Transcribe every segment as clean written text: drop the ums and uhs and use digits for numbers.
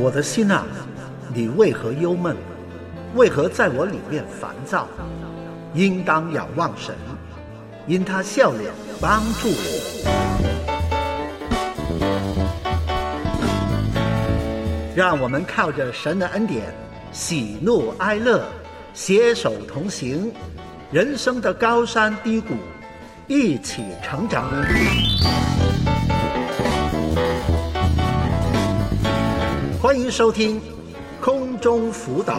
我的心啊，你为何忧闷？为何在我里面烦躁？应当仰望神，因他笑脸帮助我。让我们靠着神的恩典，喜怒哀乐，携手同行，人生的高山低谷，一起成长。欢迎收听空中辅导。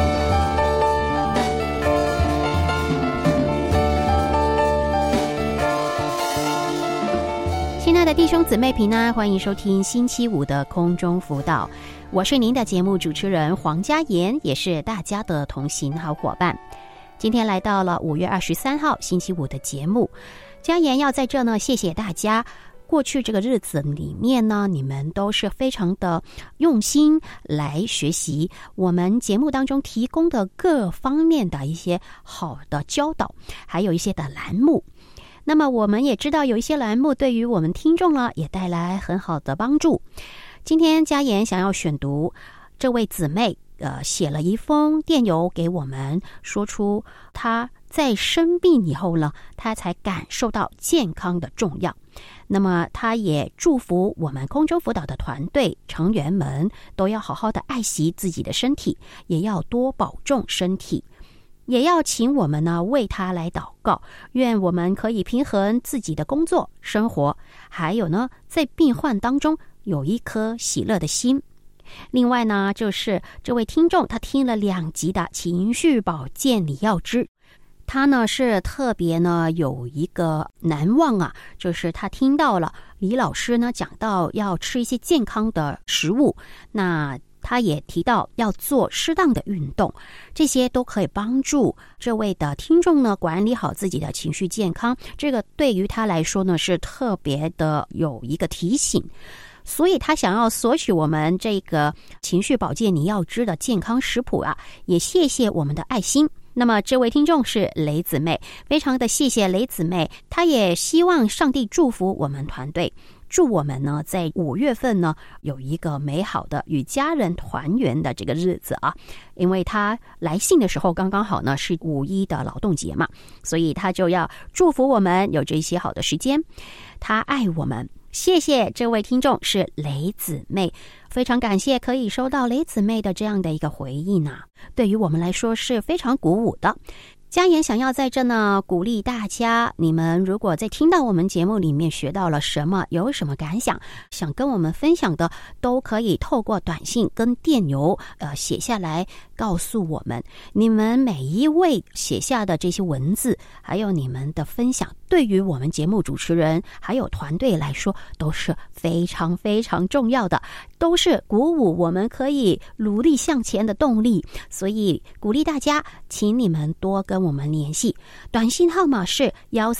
亲爱的弟兄姊妹平安，欢迎收听星期五的空中辅导，我是您的节目主持人黄嘉妍，也是大家的同行好伙伴。今天来到了5月23号星期五的节目，嘉妍要在这呢谢谢大家。过去这个日子里面呢，你们都是非常的用心来学习我们节目当中提供的各方面的一些好的教导，还有一些的栏目。那么我们也知道有一些栏目对于我们听众呢也带来很好的帮助。今天嘉妍想要选读这位姊妹写了一封电邮给我们，说出她在生病以后呢，她才感受到健康的重要。那么她也祝福我们空中辅导的团队成员们都要好好的爱惜自己的身体，也要多保重身体，也要请我们呢为她来祷告，愿我们可以平衡自己的工作生活，还有呢在病患当中有一颗喜乐的心。另外呢，就是这位听众他听了2集的情绪保健李药之，他呢是特别呢有一个难忘啊，就是他听到了李老师呢讲到要吃一些健康的食物，那他也提到要做适当的运动，这些都可以帮助这位的听众呢管理好自己的情绪健康，这个对于他来说呢是特别的有一个提醒。所以他想要索取我们这个情绪保健你要知的健康食谱啊，也谢谢我们的爱心。那么这位听众是雷姊妹，非常的谢谢雷姊妹，她也希望上帝祝福我们团队，祝我们呢在5月份呢有一个美好的与家人团圆的这个日子啊。因为他来信的时候刚刚好呢是5·1的劳动节嘛，所以他就要祝福我们有这些好的时间，他爱我们。谢谢这位听众是雷姊妹，非常感谢可以收到雷姊妹的这样的一个回应啊，对于我们来说是非常鼓舞的。嘉妍想要在这呢鼓励大家，你们如果在听到我们节目里面学到了什么，有什么感想想跟我们分享的，都可以透过短信跟电邮写下来告诉我们。你们每一位写下的这些文字还有你们的分享，对于我们节目主持人还有团队来说都是非常非常重要的，都是鼓舞我们可以努力向前的动力。所以鼓励大家，请你们多跟我们联系，短信号码是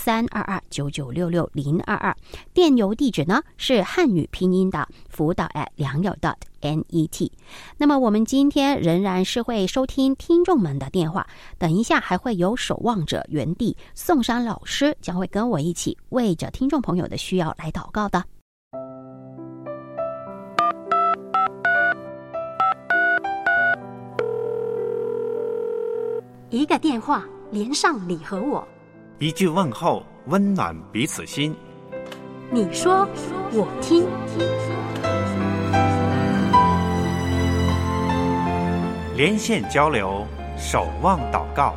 132299660022，电邮地址呢是汉语拼音的辅导@良友.net。那么我们今天仍然是会收听听众们的电话，等一下还会有守望者园地宋山老师将会跟我一起为着听众朋友的需要来祷告的。 一个电话连上你和我， 一句问候温暖彼此心。 你说我听。 连线交流，守望祷告，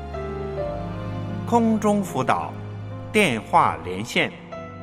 空中辅导，电话连线。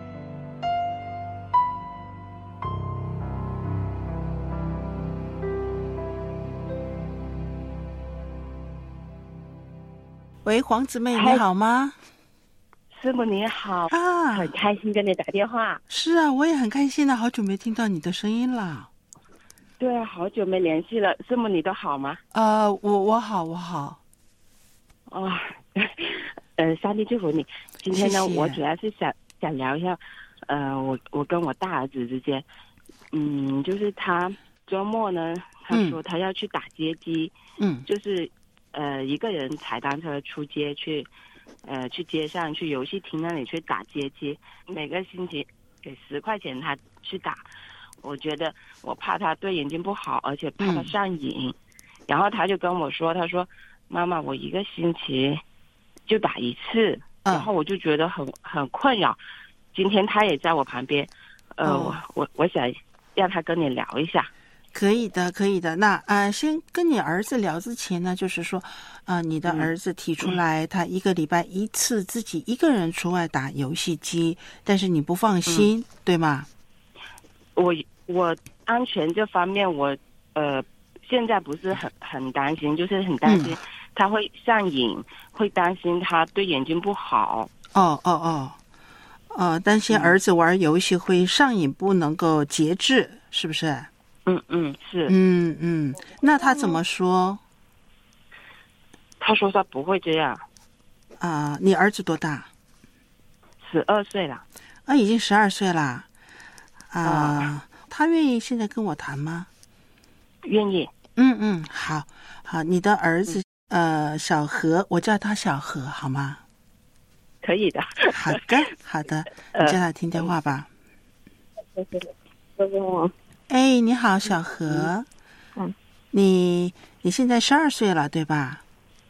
喂，黄姊妹你好吗？ 师母你好啊， 很开心跟你打电话。 是啊，我也很开心好久没听到你的声音了。 对啊，好久没联系了。师母你都好吗？ 我好。 哦，上帝祝福你。今天呢， 谢谢。 我主要是想聊一下，我跟我大儿子之间，就是他周末呢，他说他要去打街机，就是一个人踩单车出街去街上去游戏厅那里去打街机，每个星期给10块钱他去打。 我觉得我怕他对眼睛不好，而且怕他上瘾。然后他就跟我说，他说妈妈，我1个星期就打1次。然后我就觉得很困扰。今天他也在我旁边，我想让他跟你聊一下。 可以的，可以的。那先跟你儿子聊之前呢，就是说，你的儿子提出来，他1个礼拜1次自己一个人出外打游戏机，但是你不放心，对吗？ 我安全这方面，我现在不是很担心，就是很担心他会上瘾，会担心他对眼睛不好。 担心儿子玩游戏会上瘾，不能够节制，是不是？ 是。 那他怎么说？ 他说他不会这样。 你儿子多大 ？12岁了。 已经12岁了。他愿意现在跟我谈吗？ 愿意。 好，你的儿子小何，我叫他小何好吗？ 可以的。 好的，你叫他听电话吧。你好，小何。你现在12岁了，对吧？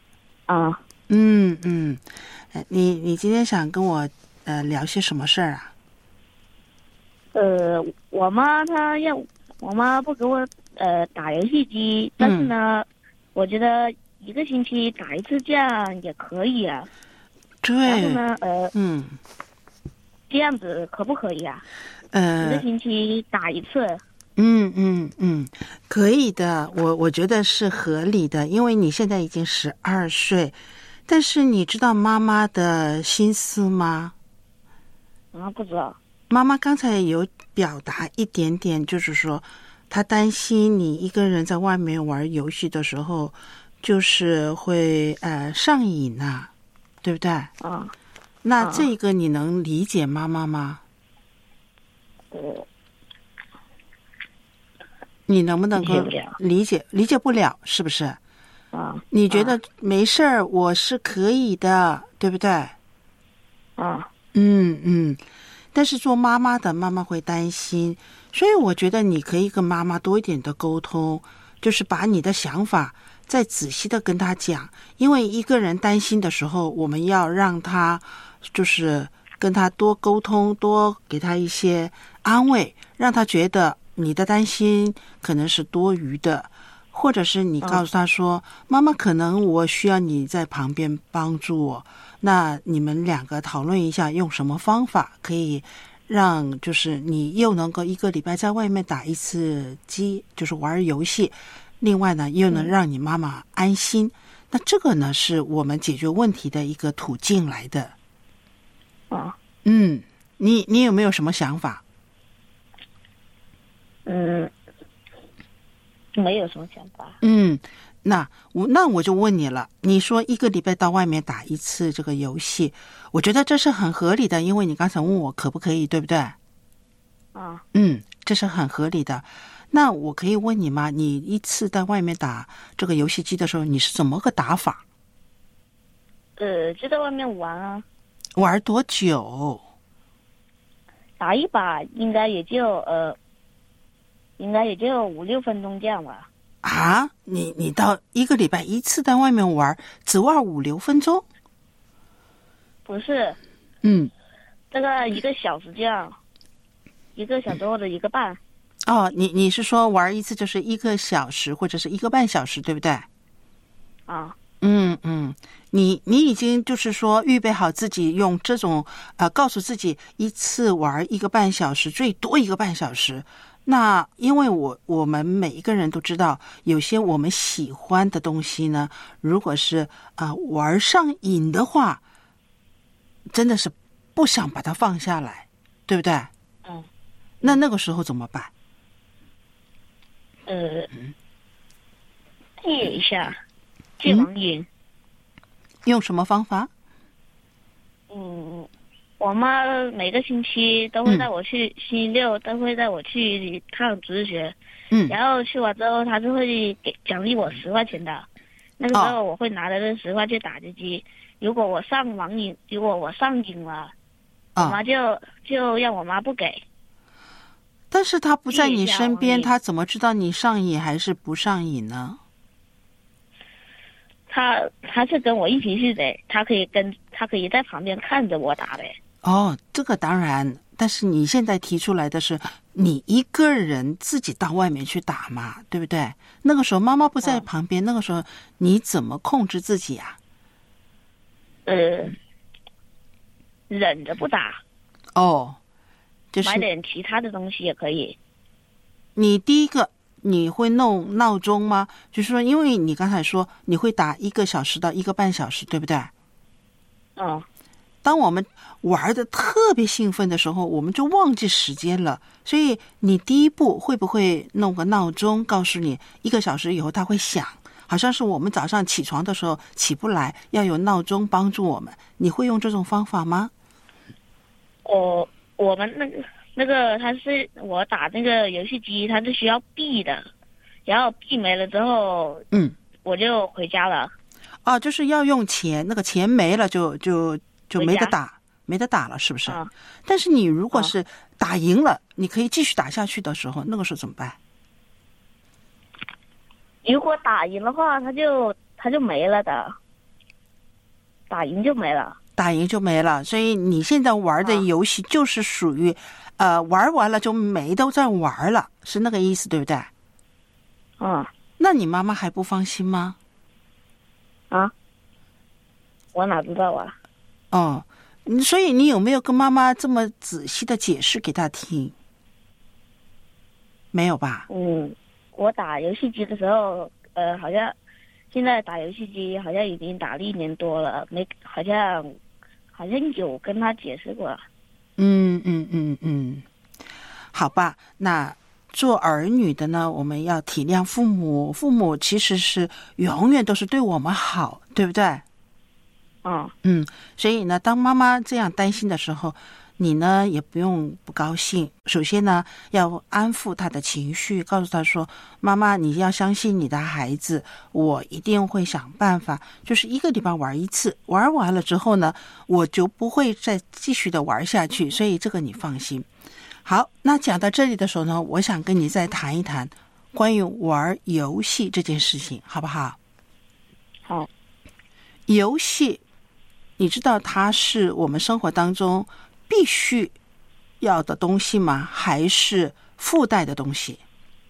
你今天想跟我聊些什么事儿啊？ 我妈不给我打游戏机，但是呢，我觉得1个星期打1次这样也可以啊。 对。 然后呢，这样子可不可以啊？1个星期打1次。 可以的，我觉得是合理的，因为你现在已经12岁，但是你知道妈妈的心思吗？ 不知道。 妈妈刚才有表达一点点，就是说她担心你一个人在外面玩游戏的时候，就是会上瘾啊，对不对？那这个你能理解妈妈吗？你能不能够理解？理解不了，是不是？你觉得没事儿，我是可以的，对不对？但是做妈妈的，妈妈会担心，所以我觉得你可以跟妈妈多一点的沟通，就是把你的想法再仔细的跟她讲。因为一个人担心的时候，我们要让他就是跟他多沟通，多给他一些安慰，让他觉得你的担心可能是多余的，或者是你告诉他说，妈妈可能我需要你在旁边帮助我，那你们2个讨论一下用什么方法可以让就是你又能够1个礼拜在外面打1次机，就是玩游戏，另外呢又能让你妈妈安心。那这个呢是我们解决问题的一个途径来的。你有没有什么想法？ 没有什么想法。 那我就问你了，你说1个礼拜到外面打1次这个游戏，我觉得这是很合理的，因为你刚才问我可不可以，对不对？这是很合理的。那我可以问你吗？你1次在外面打这个游戏机的时候，你是怎么个打法？ 就在外面玩啊。 玩多久？ 打一把应该也就5-6分钟这样吧。 你到1个礼拜1次在外面玩，只玩5-6分钟？ 不是。这个1个小时这样，1个小时或者1个半。 你是说玩1次就是1个小时或者是1个半小时，对不对？你已经就是说预备好自己用这种告诉自己1次玩1个半小时，最多1个半小时。那因为我们每一个人都知道，有些我们喜欢的东西呢，如果是玩上瘾的话，真的是不想把它放下来，对不对？那个时候怎么办？ 戒一下，戒网瘾。 用什么方法？ 我妈每个星期都会带我去，星期六都会带我去一趟直学。然后去完之后，她就会奖励我10块钱的。那个时候我会拿着这10块去打机。如果我上网瘾，如果我上瘾了，我妈就让我妈不给。 但是他不在你身边，他怎么知道你上瘾还是不上瘾呢？ 他是跟我一起去的，他可以在旁边看着我打的。 哦，这个当然，但是你现在提出来的是你一个人自己到外面去打嘛，对不对？那个时候妈妈不在旁边，那个时候你怎么控制自己啊？ 忍着不打。 哦，就是买点其他的东西也可以。 你第一个你会弄闹钟吗？就是说，因为你刚才说你会打1个小时到1个半小时，对不对？当我们玩的特别兴奋的时候，我们就忘记时间了。所以你第一步会不会弄个闹钟，告诉你1个小时以后它会响？好像是我们早上起床的时候起不来，要有闹钟帮助我们。你会用这种方法吗？ 我们那个他是我打那个游戏机，它是需要币的，然后币没了之后，我就回家了。 就是要用钱，那个钱没了就没得打，没得打了，是不是？但是你如果是打赢了，你可以继续打下去的时候，那个时候怎么办？ 如果打赢的话，他就没了的，打赢就没了。 打赢就没了，所以你现在玩的游戏就是属于，玩完了就没都在玩了，是那个意思，对不对？那你妈妈还不放心吗？ 我哪知道啊？ 所以你有没有跟妈妈这么仔细的解释给她听？没有吧？ 我打游戏机的时候，好像现在打游戏机好像已经打了1年多了，好像有跟他解释过。 好吧，那做儿女的呢，我们要体谅父母，父母其实是永远都是对我们好，对不对？所以呢，当妈妈这样担心的时候，你呢也不用不高兴。首先呢，要安抚她的情绪，告诉她说：“妈妈，你要相信你的孩子，我一定会想办法。就是1个礼拜玩1次，玩完了之后呢，我就不会再继续的玩下去。所以这个你放心。”好，那讲到这里的时候呢，我想跟你再谈一谈关于玩游戏这件事情，好不好？ 好。 游戏，你知道它是我们生活当中必须要的东西吗？还是附带的东西？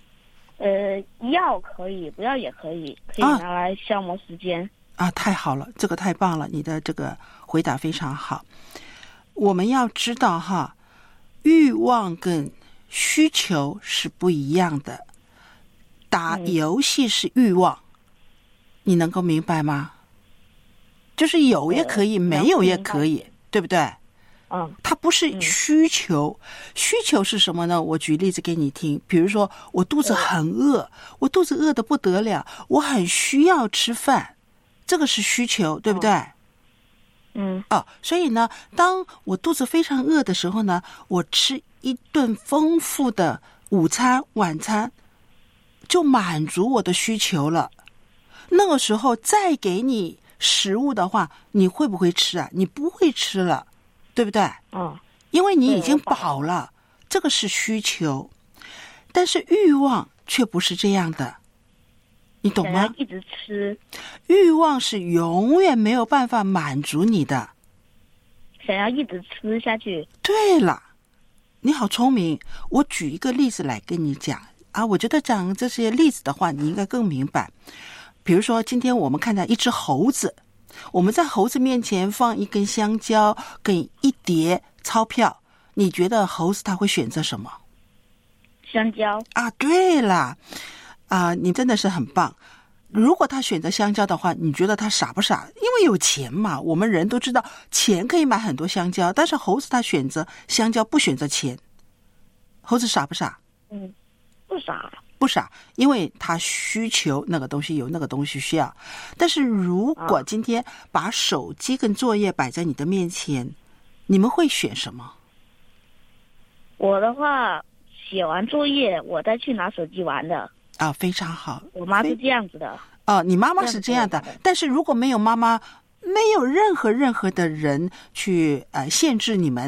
要可以，不要也可以，可以拿来消磨时间。 太好了，这个太棒了，你的这个回答非常好。我们要知道哈，欲望跟需求是不一样的。打游戏是欲望，你能够明白吗？就是有也可以，没有也可以，对不对？它不是需求。需求是什么呢？我举例子给你听。比如说，我肚子很饿，我肚子饿得不得了，我很需要吃饭，这个是需求，对不对？所以呢，当我肚子非常饿的时候呢，我吃一顿丰富的午餐、晚餐，就满足我的需求了。那个时候再给你食物的话，你会不会吃啊？你不会吃了，对不对？因为你已经饱了，这个是需求。但是欲望却不是这样的，你懂吗？ 想要一直吃， 欲望是永远没有办法满足你的， 想要一直吃下去。 对了，你好聪明。我举一个例子来跟你讲我觉得讲这些例子的话，你应该更明白。比如说，今天我们看到一只猴子，我们在猴子面前放一根香蕉跟一叠钞票，你觉得猴子他会选择什么？ 香蕉。 对了，你真的是很棒。如果他选择香蕉的话，你觉得他傻不傻？因为有钱嘛，我们人都知道钱可以买很多香蕉，但是猴子他选择香蕉，不选择钱。猴子傻不傻？ 不傻。 不傻，因为他需求那个东西，有那个东西需要。但是如果今天把手机跟作业摆在你的面前，你们会选什么？ 我的话，写完作业我再去拿手机玩的。 非常好。 我妈是这样子的。 你妈妈是这样的。但是如果没有妈妈，没有任何的人去限制你们，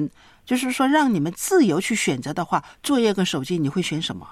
就是说让你们自由去选择的话，作业跟手机你会选什么？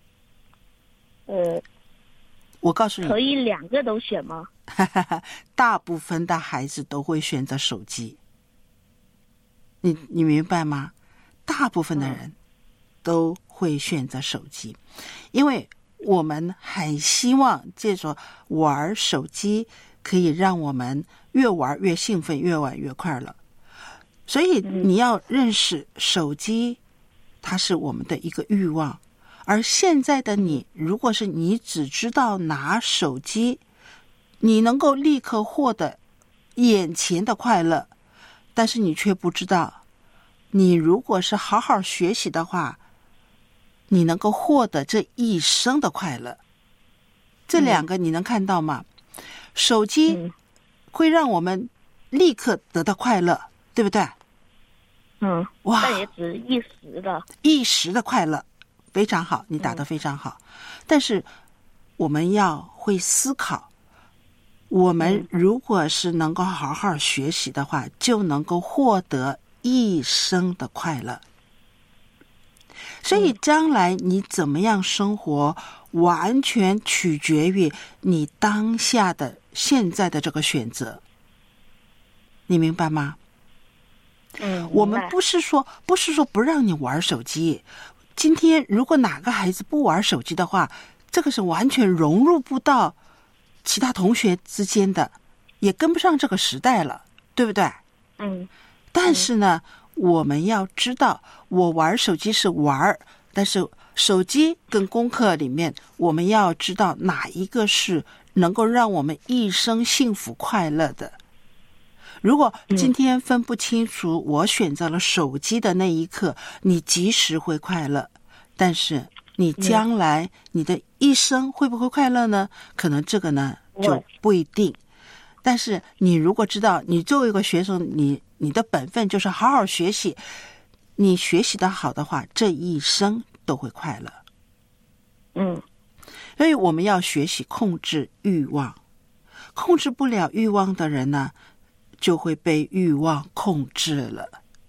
我告诉你， 可以2个都选吗？ 大部分的孩子都会选择手机。你明白吗？大部分的人都会选择手机，因为我们很希望借着玩手机可以让我们越玩越兴奋，越玩越快乐。所以你要认识手机它是我们的一个欲望，而现在的你，如果是你只知道拿手机，你能够立刻获得眼前的快乐，但是你却不知道，你如果是好好学习的话，你能够获得这一生的快乐。这2个你能看到吗？手机会让我们立刻得到快乐，对不对？哇， 但也只一时的， 一时的快乐，非常好，你打得非常好。但是我们要会思考，我们如果是能够好好学习的话，就能够获得一生的快乐。所以将来你怎么样生活，完全取决于你当下的现在的这个选择，你明白吗？我们不是说不让你玩手机。今天如果哪个孩子不玩手机的话，这个是完全融入不到其他同学之间的，也跟不上这个时代了，对不对？但是呢，我们要知道，我玩手机是玩，但是手机跟功课里面，我们要知道哪一个是能够让我们一生幸福快乐的。如果今天分不清楚，我选择了手机的那一刻，你即时会快乐，但是你将来你的一生会不会快乐呢？可能这个呢就不一定。但是你如果知道，你作为一个学生，你的本分就是好好学习，你学习的好的话，这一生都会快乐。所以我们要学习控制欲望，控制不了欲望的人呢，就会被欲望控制了。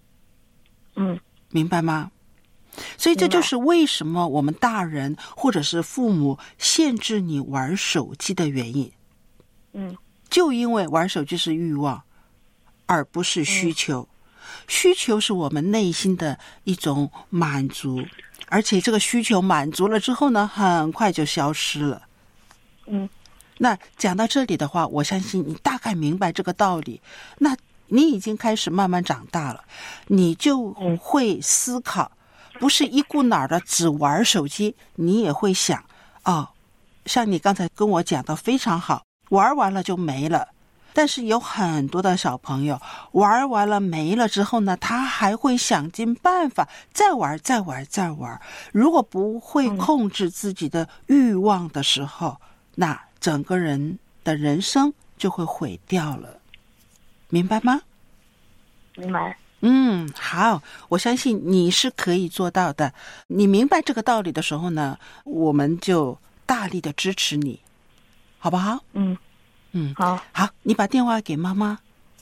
明白吗？所以这就是为什么我们大人或者是父母限制你玩手机的原因。就因为玩手机是欲望，而不是需求。需求是我们内心的一种满足，而且这个需求满足了之后呢，很快就消失了。那讲到这里的话，我相信你大概明白这个道理。那你已经开始慢慢长大了，你就会思考，不是一股脑的只玩手机，你也会想，像你刚才跟我讲的非常好，玩完了就没了。但是有很多的小朋友玩完了没了之后呢，他还会想尽办法再玩。如果不会控制自己的欲望的时候，那整个人的人生就会毁掉了。明白吗？ 明白。 好，我相信你是可以做到的。你明白这个道理的时候呢，我们就大力的支持你，好不好？好，你把电话给妈妈。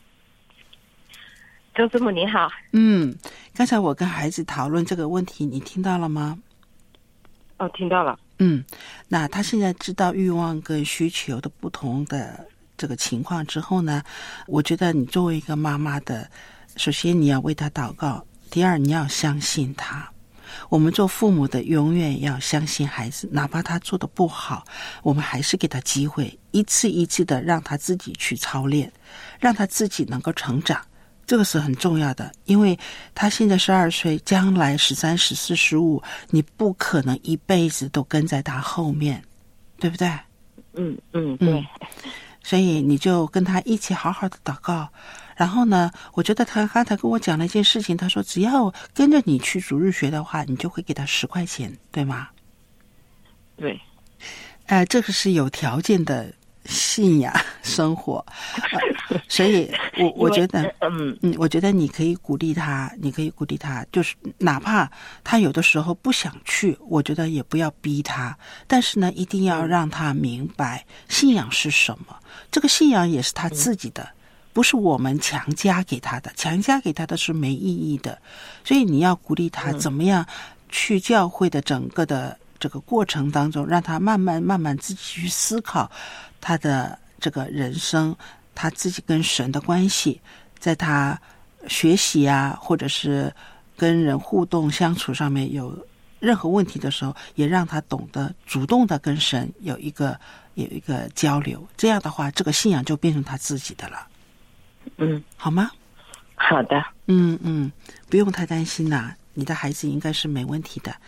周师母你好。 刚才我跟孩子讨论这个问题，你听到了吗？ 听到了。 那他现在知道欲望跟需求的不同的这个情况之后呢，我觉得你作为一个妈妈的，首先你要为他祷告，第二你要相信他。我们做父母的永远要相信孩子，哪怕他做的不好，我们还是给他机会，一次一次的让他自己去操练，让他自己能够成长，这个是很重要的。因为他现在12岁，将来13、14、15，你不可能一辈子都跟在他后面，对不对？ 对。 所以你就跟他一起好好的祷告。然后呢，我觉得他刚才跟我讲了一件事情，他说只要跟着你去主日学的话，你就会给他10块钱，对吗？ 对。 这个是有条件的信仰生活，所以我觉得我觉得你可以鼓励他，就是哪怕他有的时候不想去，我觉得也不要逼他，但是呢，一定要让他明白信仰是什么。这个信仰也是他自己的， 不是我们强加给他的，强加给他的是没意义的。所以你要鼓励他怎么样去教会的整个的这个过程当中，让他慢慢自己去思考他的这个人生，他自己跟神的关系，在他学习啊，或者是跟人互动相处上面有任何问题的时候，也让他懂得主动的跟神有一个交流，这样的话这个信仰就变成他自己的了。好吗？ 好的。 不用太担心啦，你的孩子应该是没问题的。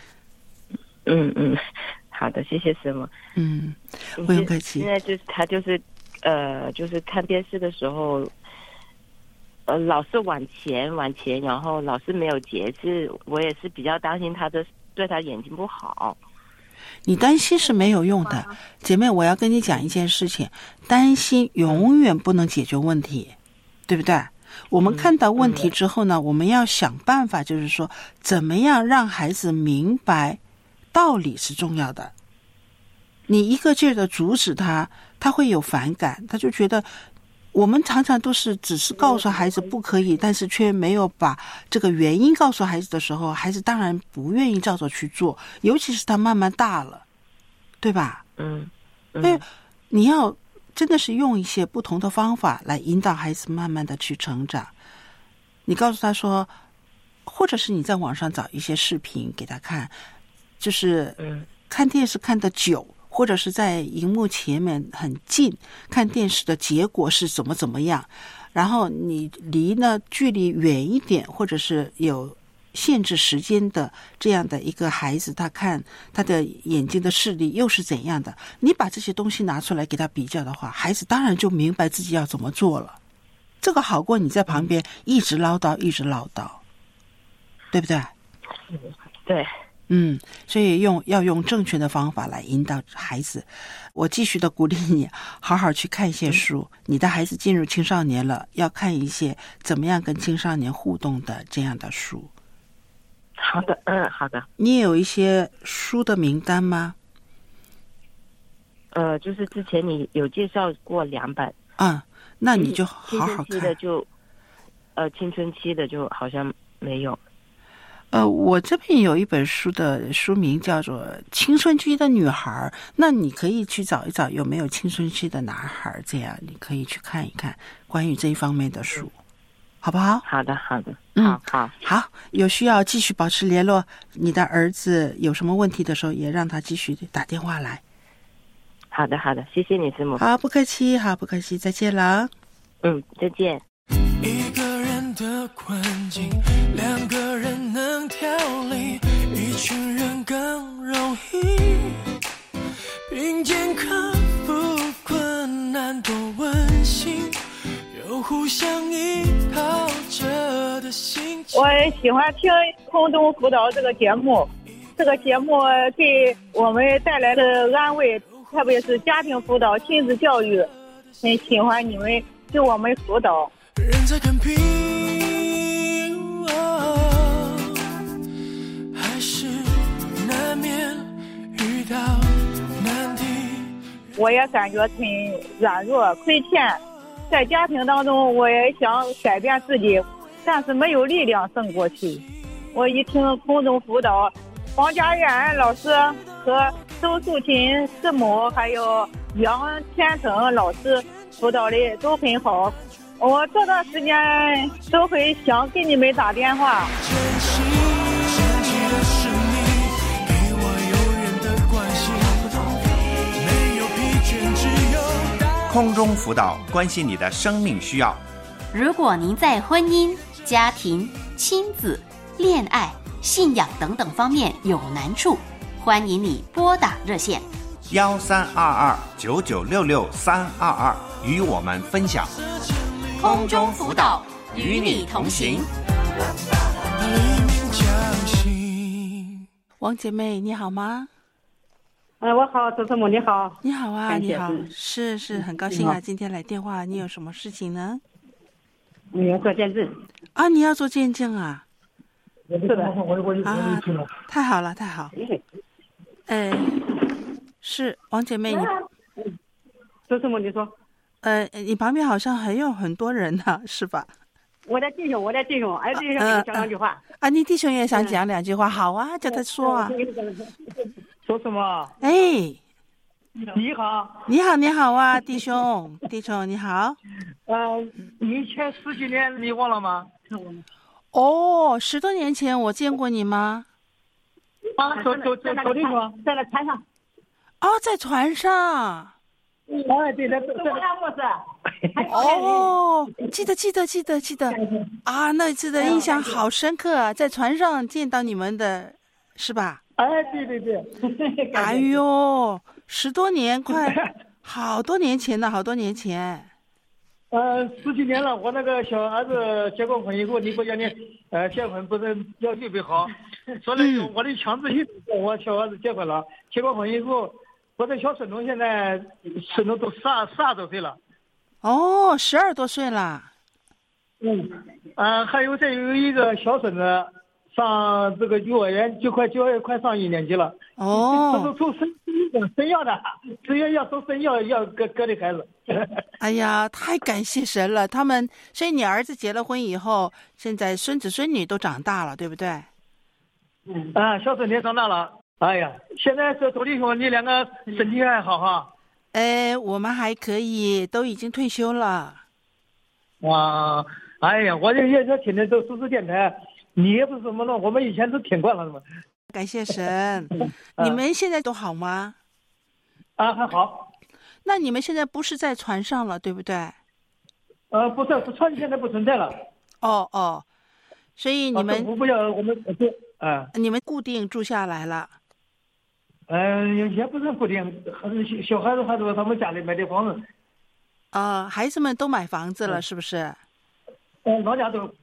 好的，谢谢师母。 不用客气。 现在就是他就是看电视的时候，老是往前，然后老是没有节制，我也是比较担心他对他眼睛不好。 你担心是没有用的，姐妹，我要跟你讲一件事情，担心永远不能解决问题，对不对？我们看到问题之后呢，我们要想办法，就是说怎么样让孩子明白道理是重要的。你一个劲儿的阻止他，他会有反感，他就觉得我们常常都是只是告诉孩子不可以，但是却没有把这个原因告诉孩子的时候，孩子当然不愿意照着去做，尤其是他慢慢大了，对吧？所以你要真的是用一些不同的方法来引导孩子慢慢的去成长。你告诉他说，或者是你在网上找一些视频给他看，就是看电视看得久，或者是在荧幕前面很近看电视的结果是怎么样，然后你离呢距离远一点，或者是有限制时间的这样的一个孩子，他看他的眼睛的视力又是怎样的，你把这些东西拿出来给他比较的话，孩子当然就明白自己要怎么做了。这个好过你在旁边一直唠叨，对不对？ 对。 所以要用正确的方法来引导孩子。我继续的鼓励你好好去看一些书，你的孩子进入青少年了，要看一些怎么样跟青少年互动的这样的书。 好的。好的。 你有一些书的名单吗？ 就是之前你有介绍过2本。 那你就好好看。 青春期的就好像没有。 我这边有一本书的书名叫做《青春期的女孩》，那你可以去找一找有没有青春期的男孩，这样你可以去看一看关于这一方面的书，好不好？ 好的。好， 有需要继续保持联络，你的儿子有什么问题的时候也让他继续打电话来。 好的，谢谢你师母。 好，不客气，再见了。 再见。 一个人的困境，2个人能调理，一群人更容易并肩克服困难，多温馨，有互相依靠着的心情。 我喜欢听空中辅导这个节目，这个节目给我们带来的安慰，特别是家庭辅导、亲子教育，很喜欢你们给我们辅导。 人在看病，还是难免遇到难题。 我也感觉很软弱亏欠，在家庭当中我也想改变自己，但是没有力量胜过去。我一听空中辅导，黄家燕老师和周素琴师母还有杨天成老师辅导的都很好，我这段时间都会想给你们打电话。 空中辅导，关心你的生命需要。 如果您在婚姻、家庭、亲子、恋爱、信仰等等方面有难处，欢迎你拨打热线 1322-9966-322与我们分享。 空中辅导，与你同行。 王姐妹你好吗？ 我好，周师母你好。 你好啊，你好，是很高兴啊，今天来电话，你有什么事情呢？ 你要做见证啊？你要做见证啊？ 是的啊，太好了，太好。是王姐妹，你周师母你说。 你旁边好像还有很多人呢，是吧？ 我的弟兄，弟兄讲两句话。 你弟兄也想讲两句话，好啊，叫他说啊。 说什么？ 哎， 你好， 你好啊，弟兄你好。 你以前10几年你忘了吗 ？10多年前我见过你吗？ 走地方， 在那船上。 在船上。 对，在记得啊，那次的印象好深刻啊，在船上见到你们的是吧？ 对。 哎呦，10多年，快好多年前了，10 几年了。我那个小儿子结过婚以后，你不讲你结婚不是要预备好，所以我的强制性我小儿子结婚了，结过婚以后。我的小孙子现在都12多岁了。 12多岁了。 还有再有一个小孙子上这个幼儿园，快上1年级了。这都从神要的，只要从神要割的孩子。 哎呀，太感谢神了！所以你儿子结了婚以后，现在孙子孙女都长大了，对不对？ 小孙女长大了。哎呀，现在这周弟兄，你两个身体还好哈？ 我们还可以，都已经退休了。 哇，哎呀，我也天天都主持电台，你也不是什么了，我们以前都听惯了嘛。 感谢神。你们现在都好吗？ 还好。 那你们现在不是在船上了，对不对？ 不是，船现在不存在了。 所以你们不要我们你们固定住下来了。 也不是固定，小孩子还是他们家里买的房子。 孩子们都买房子了，是不是？ 老家都。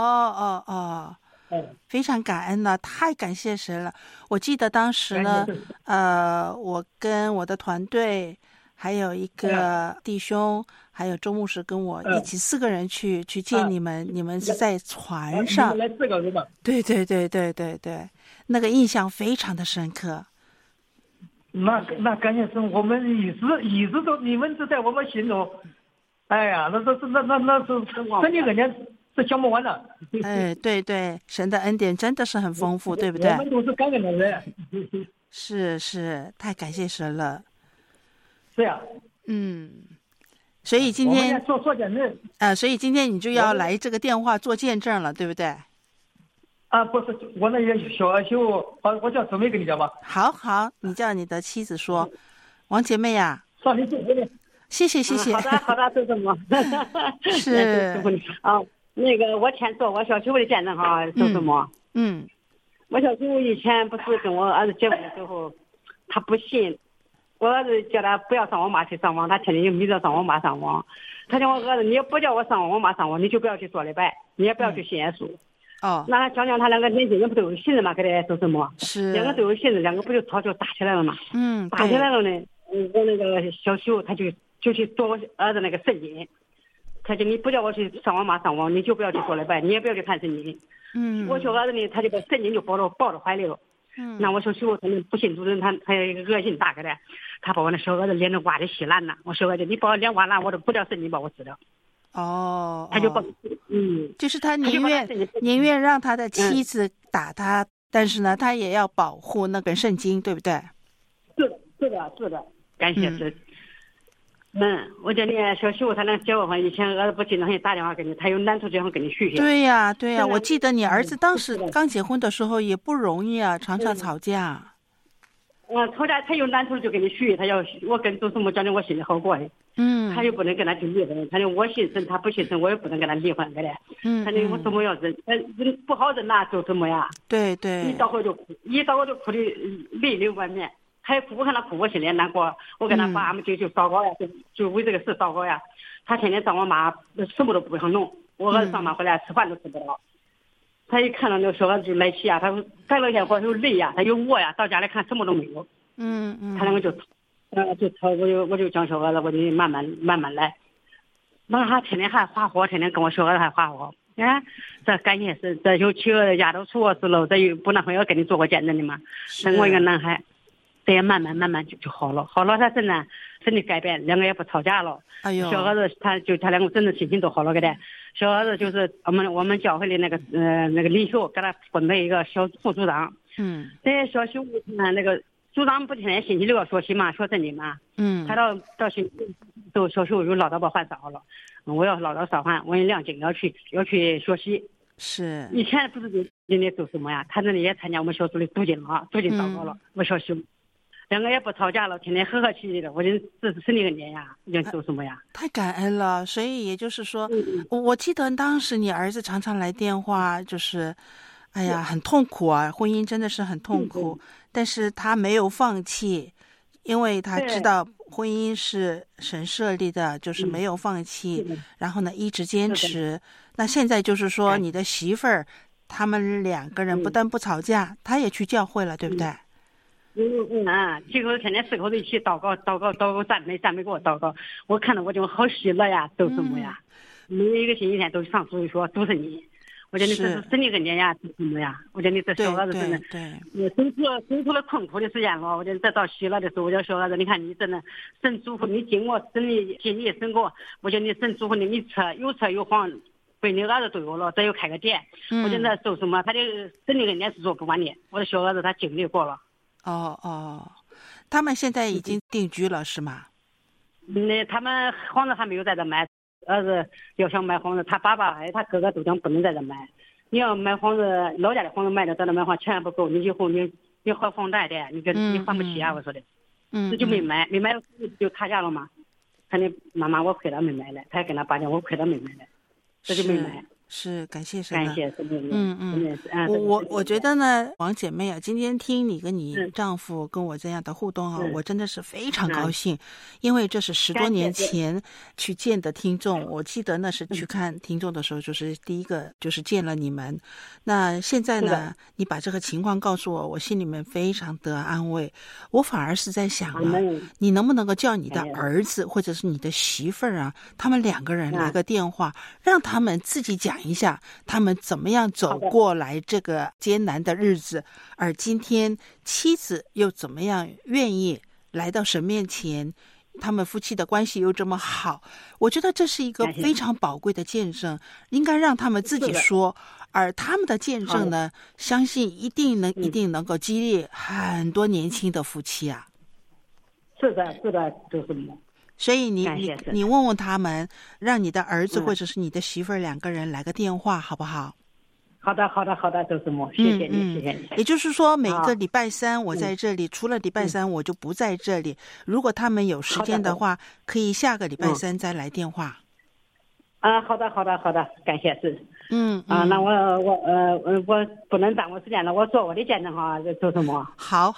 非常感恩了，太感谢神了。我记得当时呢，我跟我的团队，还有一个弟兄，还有周牧师跟我一起4个人去见你们，你们是在船上。 来4个人吧。 对，那个印象非常的深刻。 那感谢神，我们一直都你们是在我们心中。哎呀，那是神的恩典是讲不完的。 对，神的恩典真的是很丰富，对不对？ 我们都是感恩的人。 是，太感谢神了。 是呀。 所以今天做见证。 所以今天你就要来这个电话做见证了，对不对？ 不是，我那些小儿媳妇，我叫周梅跟你讲吧。 好，你叫你的妻子说，王姐妹呀。 上你祝福你。 谢谢。 好的，周师母。 是。 那个我先做我小媳妇的见证哈，周师母。我小媳妇以前不是跟我儿子结婚的时候，他不信，我儿子叫他不要上网吧去上网，他天天就迷着上网吧上网。他讲我儿子，你也不叫我上网吧上网，你就不要去做礼拜，你也不要去信耶稣。那他讲他两个年轻人不都有信任嘛？给他周师母。 是。 两个都有信任，两个不就吵就打起来了嘛？打起来了呢，我那个小媳妇他就去做我儿子那个圣经。他就你不叫我去上网吧上网，你就不要去做礼拜，你也不要去看圣经。我小儿子呢，他就把圣经就抱着怀里了。那我小媳妇他们不信主人，他有一个恶性大个的，他把我那小儿子脸都刮的稀烂了。我小儿子你把我脸刮烂，我都不叫圣经把我治了。他就就是他宁愿让他的妻子打他，但是呢，他也要保护那本圣经，对不对？ 是的，感谢神。我叫你小媳妇，她能结过婚，以前儿子不经常也打电话给你，他有难处就想跟你叙叙。 对呀，我记得你儿子当时刚结婚的时候也不容易啊，常常吵架。 吵架他有难处就跟你叙，他要我跟周师母讲的我心里好过的。他又不能跟他去离婚，他说我信神，他不信神，我也不能跟他离婚，对的。他说我怎么要忍？人不好忍呐，周师母呀。 对。 一到我就哭的泪流满面。他也哭，我看他哭，我心里也难过。我跟他把俺们就祷告呀，就为这个事祷告呀。他天天上我妈，什么都不想弄。我儿子上班回来吃饭都吃不到。他一看到那个小孩子就来气呀，他说干了天活有累呀，他有饿呀，到家里看什么都没有。他两个就吵，我就讲小孩子，我就慢慢来。那他天天还发火，天天跟我小孩子还发火。这感谢是这有企鹅丫头出我事了，这有不那会要跟你做过见证的吗？生我一个男孩。 这也慢慢就好了。好了，他真的改变，两个也不吵架了。 哎呦， 小儿子他两个真的心情都好了，给他。小儿子就是我们教会的那个领袖，给他分配一个小副组长。这些小学那个组长不天天星期六要学习嘛，学真理嘛。他到星期六小学又唠叨把饭烧了，我要唠叨烧饭，我也亮晶要去学习。 是以前不是人家做什么呀？他那里也参加我们小组的读经了，读经祷告了，我小学。两个也不吵架了，天天和和气气的。我觉得这是那个年呀，你做什么呀？ 太感恩了。所以也就是说，我记得当时你儿子常常来电话，就是哎呀很痛苦啊，婚姻真的是很痛苦，但是他没有放弃，因为他知道婚姻是神设立的，就是没有放弃，然后呢一直坚持。那现在就是说你的媳妇儿他们两个人不但不吵架，他也去教会了，对不对？ 几乎天天4口子一起祷告，赞美给我祷告，我看到我就好喜乐呀，都什么呀？每一个星期天都上主日说都是你，我觉得这是神的恩典呀，什么呀？我觉得这小儿子真的，走出了痛苦的时间了。我觉得这到喜乐的时候，我叫小儿子，你看你真的神祝福你，经过神的心意神过，我觉得你神祝福你，你有车有房。被你儿子都有了，再又开个店，我觉得做什么，他的神的恩典是做不完的。我的小儿子他经历过了。 他们现在已经定居了是吗？ 他们房子还没有在这买，儿子要想买房子，他爸爸还有他哥哥都讲不能在这买。你要买房子，老家的房子卖了，在这买房钱不够，你以后你还房贷的，你还不起啊？我说的，这就没买就差价了嘛。他的妈妈我亏了没买了，他还跟他爸讲我亏了没买了。这就没买。 是感谢神， 感谢神。 我觉得呢，王姐妹啊，今天听你跟你丈夫跟我这样的互动啊，我真的是非常高兴，因为这是10多年前去见的听众。我记得那是去看听众的时候，就是第一个就是见了你们。那现在呢，你把这个情况告诉我，我心里面非常得安慰。我反而是在想啊，你能不能够叫你的儿子或者是你的媳妇儿啊，他们2个人来个电话，让他们自己讲一下他们怎么样走过来这个艰难的日子，而今天妻子又怎么样愿意来到神面前，他们夫妻的关系又这么好。我觉得这是一个非常宝贵的见证，应该让他们自己说，而他们的见证呢，相信一定能够激励很多年轻的夫妻啊。 是的，就是所以你问问他们，让你的儿子或者是你的媳妇儿2个人来个电话，好不好？ 好的，周师母，谢谢你。 也就是说，每个礼拜3我在这里，除了礼拜3我就不在这里。如果他们有时间的话，可以下个礼拜3再来电话。 好的，感谢是。那我不能耽误时间了，我做我的见证哈，周师母。 好。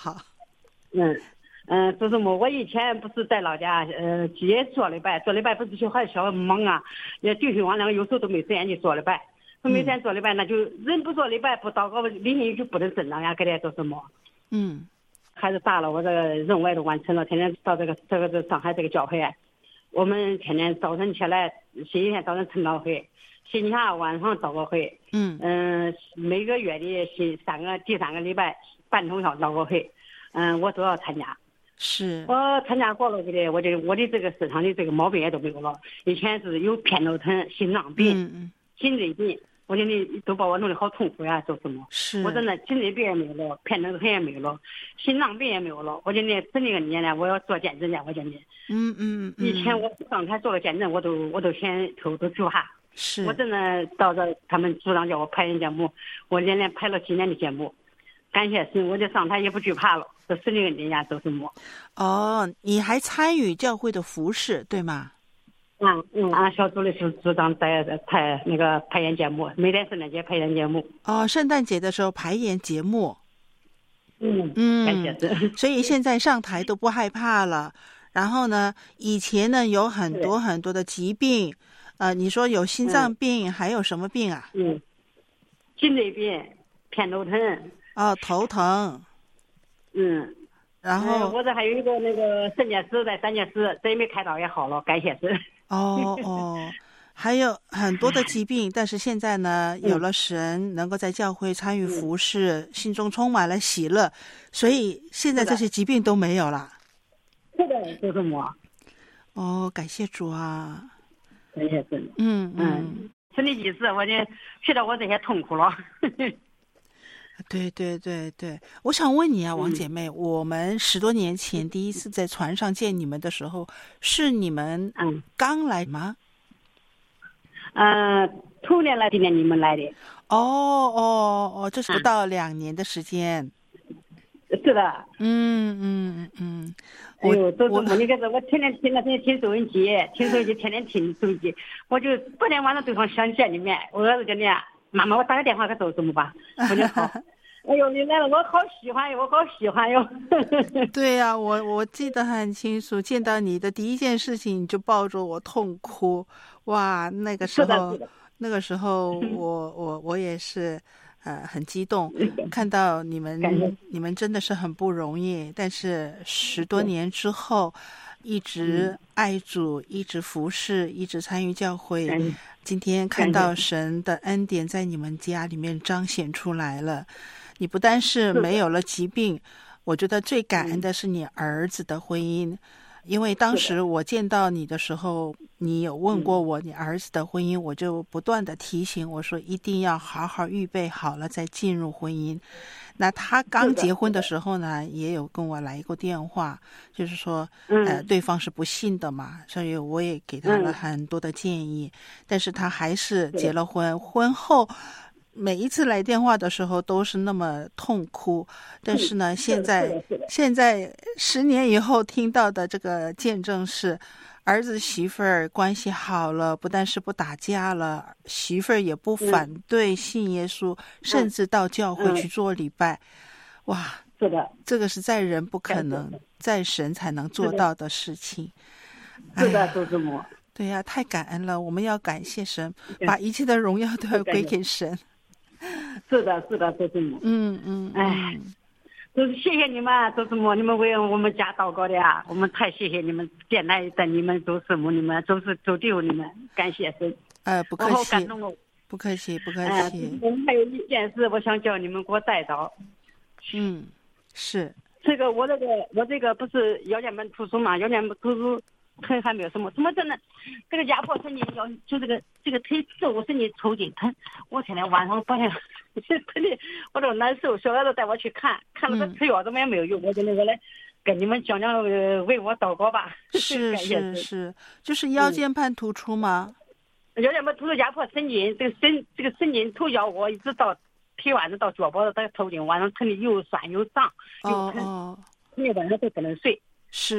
周师母，我以前不是在老家，也做礼拜不是还小忙啊，也弟兄2个有时候都没时间去做礼拜，没时间做礼拜，那就人不做礼拜不祷告，灵性就不能增长呀，给大家做什么？孩子大了，我这个任务也都完成了，天天到这个上海这个教会，我们天天早晨起来，星期天早晨晨祷会，星期二晚上祷告会，每个月的第3个礼拜半通宵祷告会，我都要参加。 是我参加过了，我的这个身上的这个毛病也都没有了。以前是有偏头疼、心脏病、颈椎病，我觉得都把我弄得好痛苦呀，做什么？ 是我真的颈椎病也没有了，偏头疼也没有了，心脏病也没有了。我觉得这个年呢，我要做见证呀，我觉得。以前我上台做个见证，我都先头都惧怕。 是我真的到这他们组长叫我排演节目，我连排了几年的节目。感谢神，我就上台也不惧怕了。这是那个人家都是我。 你还参与教会的服饰，对吗？ 小组的组长在排那个排演节目，每天圣诞节排演节目。 圣诞节的时候排演节目。 感谢神。 所以现在上台都不害怕了。然后呢，以前呢有很多很多的疾病，你说有心脏病，还有什么病啊？ 颈椎病、偏头疼。 头疼。然后我这还有一个那个肾结石在3结石，这也没开刀也好了，感谢神。 还有很多的疾病，但是现在呢，有了神，能够在教会参与服事，心中充满了喜乐，所以现在这些疾病都没有了。 是的，就是我。 哦，感谢主啊！ 感谢主。是你意思，我就去到我这些痛苦了。 对对对对，我想问你啊，王姐妹，我们10多年前第一次在船上见你们的时候，是你们刚来吗？ 兔年来，今年你们来的。 这是不到2年的时间。 是的。哎呦，都是你个我天天听收音机，天天听收音机，我就昨天晚上都想见你们。我儿子跟你妈妈，我打个电话给周师母吧。我就好。哎呦，你来了，我好喜欢哟， 对呀，我记得很清楚，见到你的第一件事情你就抱着我痛哭。哇，那个时候我也是很激动，看到你们真的是很不容易，但是10多年之后一直爱主，一直服侍，一直参与教会，今天看到神的恩典在你们家里面彰显出来了。你不单是没有了疾病，我觉得最感恩的是你儿子的婚姻，因为当时我见到你的时候，你有问过我你儿子的婚姻，我就不断的提醒我说一定要好好预备好了再进入婚姻。那他刚结婚的时候呢，也有跟我来过电话，就是说对方是不信的嘛，所以我也给他了很多的建议，但是他还是结了婚，婚后每一次来电话的时候都是那么痛哭，但是呢，现在10年以后听到的这个见证是，儿子媳妇儿关系好了，不但是不打架了，媳妇儿也不反对信耶稣，甚至到教会去做礼拜。哇， 是的， 这个是在人不可能，在神才能做到的事情。 是的，周师母。 对呀，太感恩了，我们要感谢神，把一切的荣耀都要归给神。 是的，周师母。都是谢谢你们，周师母，你们为我们家祷告的啊，我们太谢谢你们电台的你们周师母，你们周弟兄你们，感谢神。 不客气， 我好感动哦。 不客气。 我们还有一件事，我想叫你们给我带到。 是这个我这个不是腰间盘突出嘛，腰间盘突出疼还没有什么真的，这个压迫神经要就这个腿肘神经抽筋疼，我天天晚上白天疼的我都难受，小孩子带我去看了个吃药怎么也没有用，我我来跟你们讲为我祷告吧。 是，就是腰间盘突出吗？ 腰间盘突出压迫神经，这个神经头腰窝一直到腿腕子到脚脖子到头颈，晚上疼的又酸又胀又疼，那晚上都不能睡。 是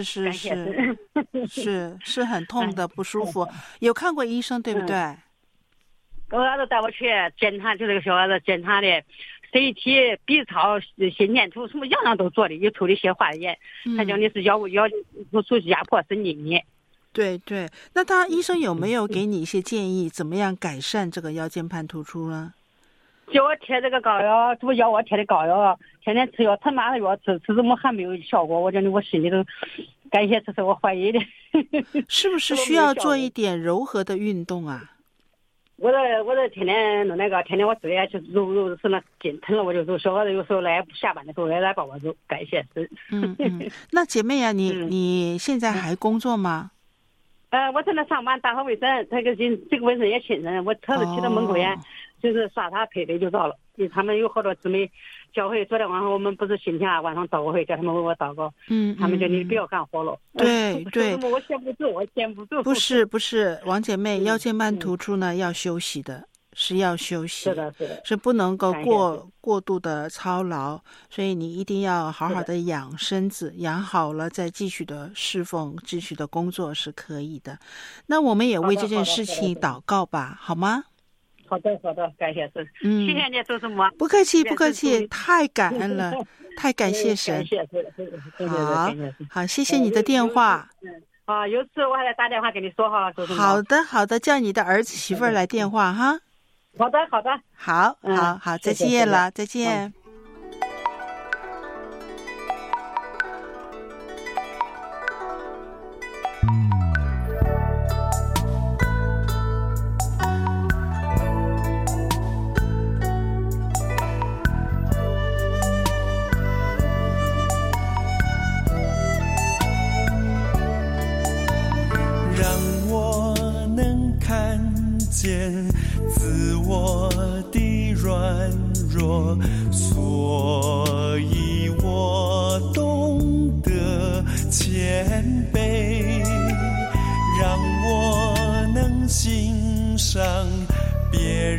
很痛的，不舒服。有看过医生对不对？ 我儿子带我去检查，就这个小儿子检查的CT、B 超、心电图，什么样样都做的，又抽的血化验。他讲的是腰突出压迫神经的。 对，那他医生有没有给你一些建议，怎么样改善这个腰间盘突出呢？ 叫我贴这个膏药，这不要我贴的膏药，天天吃药，他妈的药吃怎么还没有效果？我觉得我心里头感谢，这是我怀疑的。 是不是需要做一点柔和的运动啊？ 我这天天弄那个，天天我自己去揉是那筋疼了我就揉，小孩子有时候来下班的时候也来帮我揉，感谢神。 那姐妹啊，你现在还工作吗？ 我在那上班打扫卫生，这个卫生也亲人，我车子骑到门口呀。就是刷他配备就到了，他们有好多姊妹教会，昨天晚上我们不是星期二晚上祷告会，叫他们为我祷告，他们叫你不要干活了。 对， 我闲不住。 不是，王姐妹，腰间盘突出呢要休息的，是要休息， 是的， 是不能够过度的操劳，所以你一定要好好的养身子，养好了再继续的侍奉，继续的工作是可以的。那我们也为这件事情祷告吧，好吗？ 好的，感谢神。谢谢你，周师母。 不客气，太感恩了，太感谢神。 感谢神。 好，谢谢你的电话。 有事我还来打电话跟你说哈，周师母。 好的，叫你的儿子媳妇儿来电话哈。 好的。 好，再见了，再见。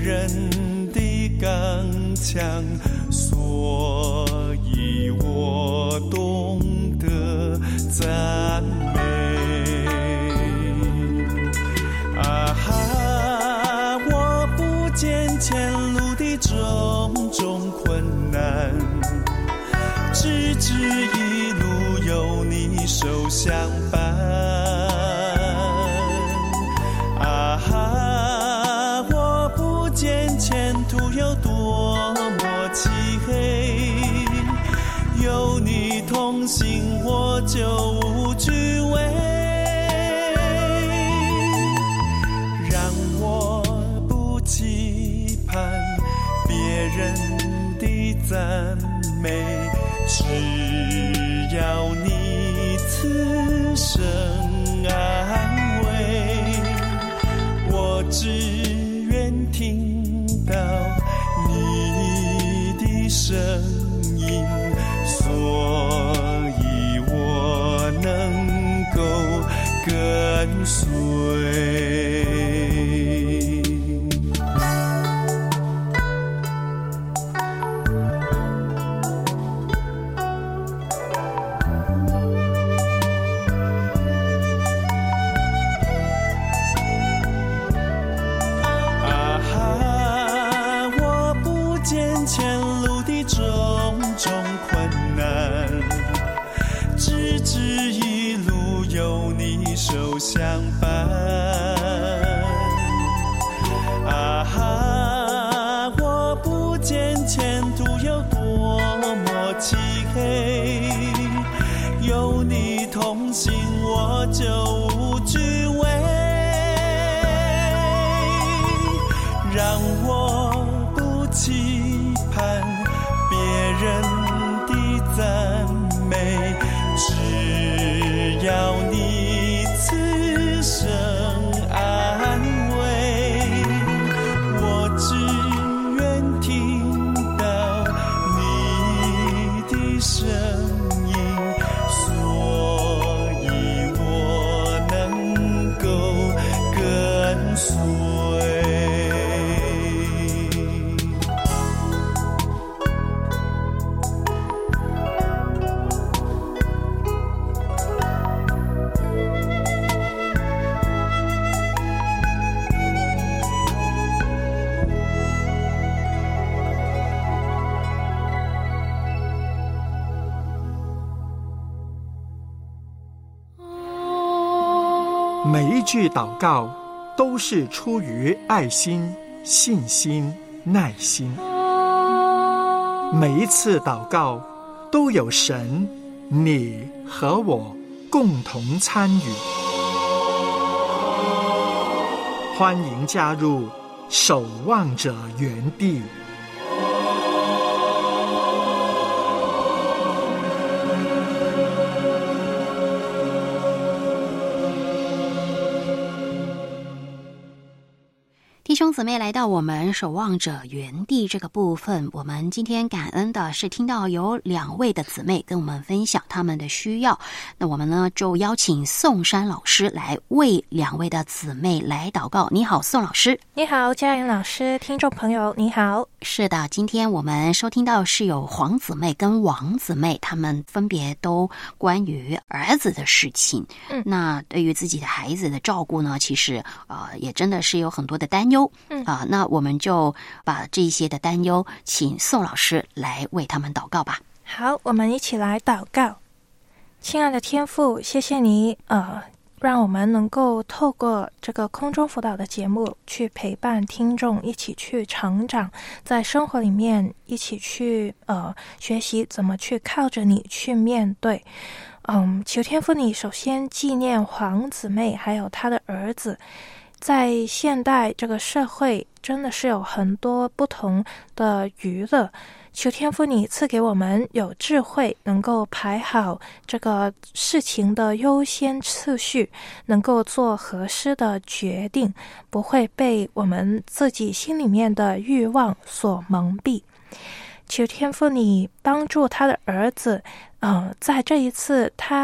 人的刚强，所以我懂得赞美。啊哈，我不见前路的种种困难，直至一路有你手相伴。啊哈，我不见前途有多么漆黑，有你同行我就无惧畏。让我不期盼别人的赞美，只要你此生安慰，我只愿听到你的声音，所以我能够跟随。手相伴。啊哈，我不见前途有多么漆黑，有你同行我就无惧畏。让我不期盼别人的赞美，只要你此生安慰，我只愿听到你的声音，所以我能够跟随。 每一句祷告都是出于爱心、信心、耐心。每一次祷告都有神、你和我共同参与。欢迎加入守望者园地。 弟兄姊妹，来到我们守望者园地这个部分，我们今天感恩的是听到有2位的姊妹跟我们分享他们的需要。那我们呢就邀请宋珊老师来为2位的姊妹来祷告。你好，宋老师。 你好，嘉颖老师，听众朋友你好。 是的，今天我们收听到是有黄姊妹跟王姊妹，他们分别都关于儿子的事情。那对于自己的孩子的照顾呢，其实也真的是有很多的担忧。那我们就把这一些的担忧请宋老师来为他们祷告吧。 好，我们一起来祷告。亲爱的天父，谢谢你让我们能够透过这个空中辅导的节目去陪伴听众一起去成长，在生活里面一起去学习怎么去靠着你去面对。求天父你首先纪念黄姊妹还有她的儿子。在现代这个社会真的是有很多不同的娱乐，求天父你赐给我们有智慧，能够排好这个事情的优先次序，能够做合适的决定，不会被我们自己心里面的欲望所蒙蔽。求天父你帮助他的儿子在这一次他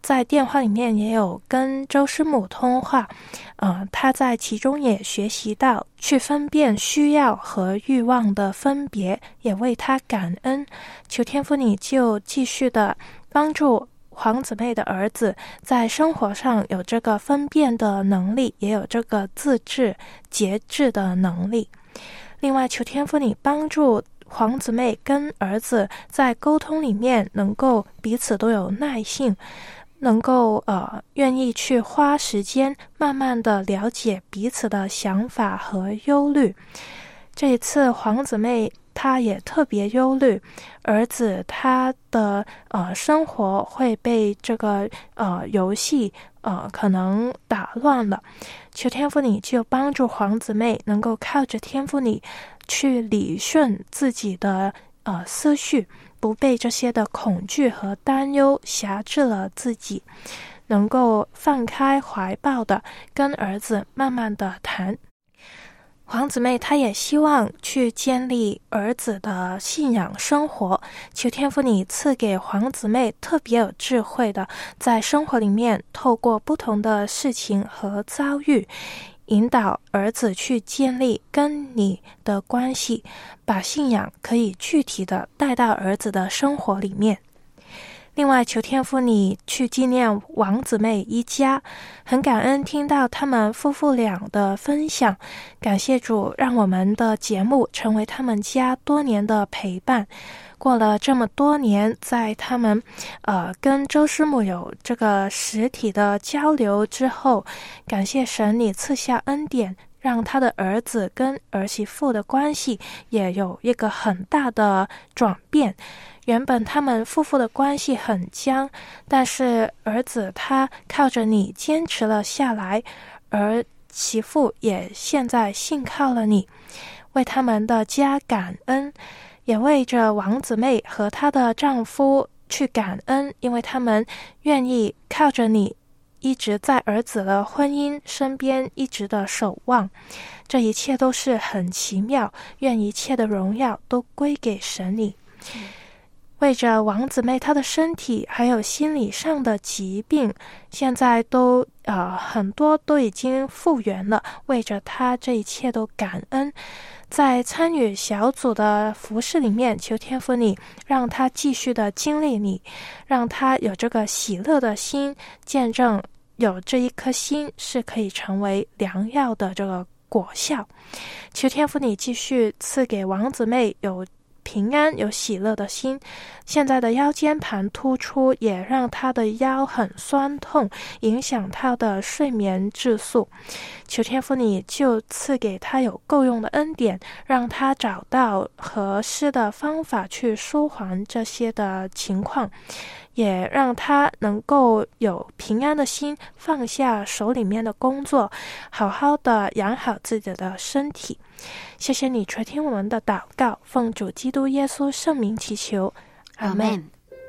在电话里面也有跟周师母通话，他在其中也学习到去分辨需要和欲望的分别，也为他感恩。求天父你就继续的帮助黄姊妹的儿子在生活上有这个分辨的能力，也有这个自制节制的能力。另外求天父你帮助黄姊妹跟儿子在沟通里面能够彼此都有耐性，能够愿意去花时间慢慢的了解彼此的想法和忧虑。这一次黄姊妹她也特别忧虑儿子他的生活会被这个游戏可能打乱了。求天父你就帮助黄姊妹能够靠着天父你去理顺自己的思绪，不被这些的恐惧和担忧辖制了自己，能够放开怀抱的跟儿子慢慢的谈。黄姊妹她也希望去建立儿子的信仰生活，求天父你赐给黄姊妹特别有智慧的，在生活里面透过不同的事情和遭遇，引导儿子去建立跟你的关系，把信仰可以具体的带到儿子的生活里面。另外求天父你去纪念王姊妹一家，很感恩听到他们夫妇俩的分享，感谢主让我们的节目成为他们家多年的陪伴。过了这么多年，在他们跟周师母有这个实体的交流之后，感谢神你赐下恩典，让他的儿子跟儿媳妇的关系也有一个很大的转变。原本他们夫妇的关系很僵，但是儿子他靠着你坚持了下来，而媳妇也现在信靠了你，为他们的家感恩，也为着王姊妹和她的丈夫去感恩，因为他们愿意靠着你一直在儿子的婚姻身边一直的守望。这一切都是很奇妙，愿一切的荣耀都归给神你。为着王姊妹她的身体还有心理上的疾病，现在都很多都已经复原了，为着她这一切都感恩。在参与小组的服事里面，求天父你让她继续的经历你，让她有这个喜乐的心，见证有这一颗心是可以成为良药的这个果效。求天父你继续赐给王姊妹有平安有喜乐的心，现在的腰间盘突出也让他的腰很酸痛，影响他的睡眠质素。求天父你就赐给他有够用的恩典，让他找到合适的方法去舒缓这些的情况，也让他能够有平安的心，放下手里面的工作，好好的养好自己的身体。谢谢你垂听我们的祷告，奉主基督耶稣圣名祈求，阿们。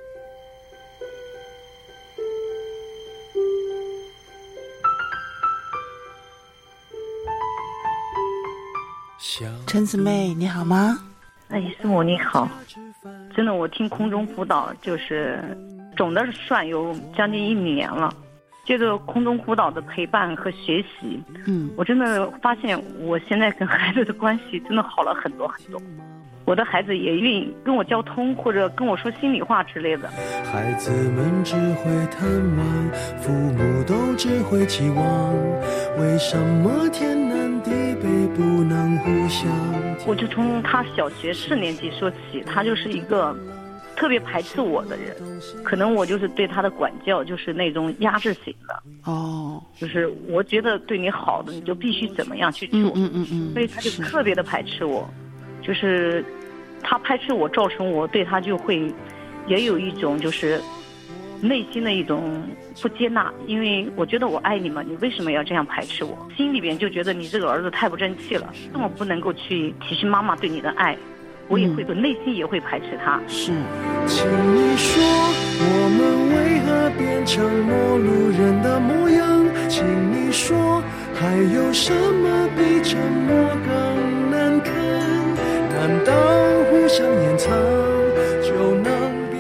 陈姊妹你好吗？ 哎，师母你好。真的，我听空中辅导就是总的算有将近1年了，借着空中辅导的陪伴和学习，我真的发现我现在跟孩子的关系真的好了很多很多。我的孩子也愿意跟我交通，或者跟我说心里话之类的。 孩子们只会探望，父母都只会期望，为什么天南地北不能互相？ 我就从他小学4年级说起，他就是一个特别排斥我的人，可能我就是对他的管教就是那种压制型的。就是我觉得对你好的你就必须怎么样去做，所以他就特别的排斥我。就是他排斥我，造成我对他就会也有一种就是内心的一种不接纳，因为我觉得我爱你嘛，你为什么要这样排斥我？心里边就觉得你这个儿子太不争气了，这么不能够去体恤妈妈对你的爱，我也会内心也会排斥他。 是，请你说我们为何变成陌路人的模样？请你说还有什么比沉默更难堪？难道互相掩藏就能避免？ 我以前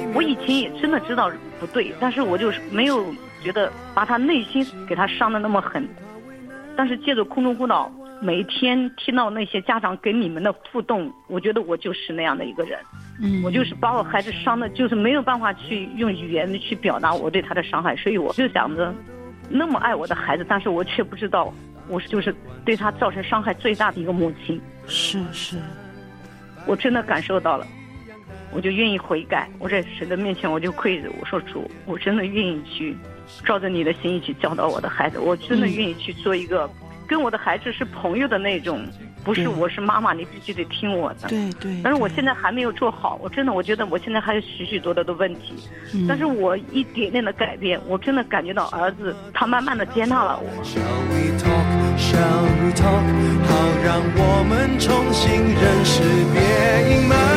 心也真的知道不对，但是我就是没有觉得把他内心给他伤得那么狠。但是借着空中辅导，每天听到那些家长给你们的互动，我觉得我就是那样的一个人。我就是把我孩子伤的，就是没有办法去用语言去表达我对他的伤害，所以我就想着那么爱我的孩子，但是我却不知道我就是对他造成伤害最大的一个母亲。 是， 我真的感受到了，我就愿意悔改。我在神的面前我就跪着，我说主，我真的愿意去照着你的心意去教导我的孩子，我真的愿意去做一个跟我的孩子是朋友的那种，不是我是妈妈你必须得听我的。 对。 但是我现在还没有做好，我觉得我现在还有许许多多的问题。但是我一点点的改变，我真的感觉到儿子他慢慢的接纳了我。 Shall we talk？ 好让我们重新认识，别隐瞒。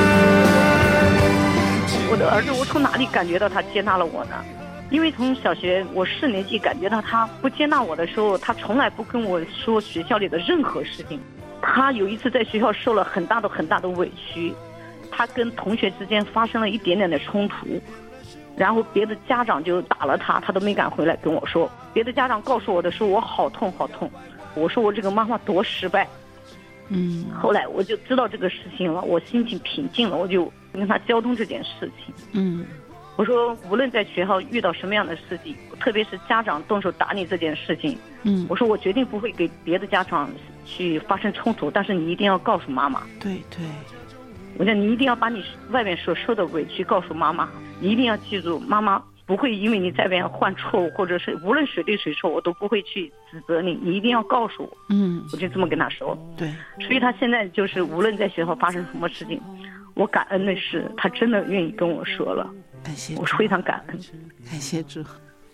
我的儿子，我从哪里感觉到他接纳了我呢？因为从小学我4年级感觉到他不接纳我的时候，他从来不跟我说学校里的任何事情。他有一次在学校受了很大的委屈，他跟同学之间发生了一点点的冲突，然后别的家长就打了他，他都没敢回来跟我说。别的家长告诉我的时候，我好痛。我说我这个妈妈多失败。后来我就知道这个事情了，我心情平静了，我就跟他交通这件事情。我说无论在学校遇到什么样的事情，特别是家长动手打你这件事情，我说我决定不会给别的家长去发生冲突，但是你一定要告诉妈妈。 对， 我说你一定要把你外面所受的委屈告诉妈妈，你一定要记住，妈妈不会因为你在外面犯错误，或者是无论谁对谁错，我都不会去指责你，你一定要告诉我。我就这么跟他说。 对， 所以他现在就是无论在学校发生什么事情，我感恩的是他真的愿意跟我说了。 感谢主， 我非常感恩。 感谢主。